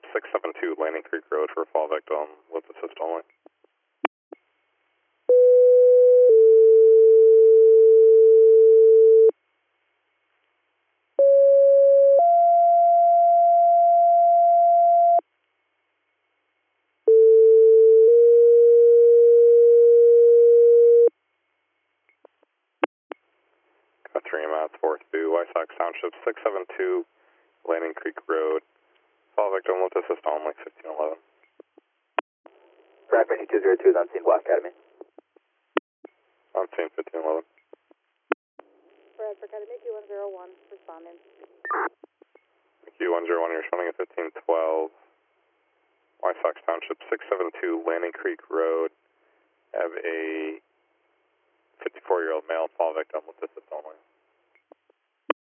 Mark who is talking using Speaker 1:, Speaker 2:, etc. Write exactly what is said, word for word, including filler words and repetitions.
Speaker 1: six seven two Landing Creek Road for fall victim with assist only. three Matt four two, Wysox Township, six seven two, Landing Creek Road. Fall victim with assist only, fifteen eleven.
Speaker 2: Bradford two zero two is on scene, Black Academy.
Speaker 1: On scene, fifteen eleven.
Speaker 3: Bradford Academy, Q one zero one, responding.
Speaker 1: Q one zero one, you're responding at fifteen twelve. Wysox Township, six seven two, Landing Creek Road. Have a fifty-four-year-old male fall victim with assist only.